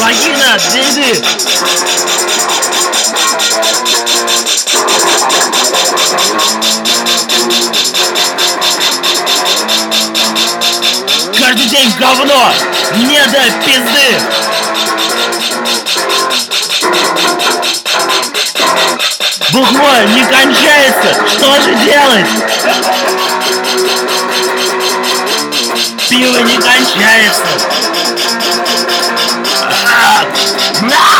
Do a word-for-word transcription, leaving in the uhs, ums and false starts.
Вагина, дыды! Каждый день говно! Не до пизды! Бухло не кончается! Что же делать? Пиво не кончается! А-а-а!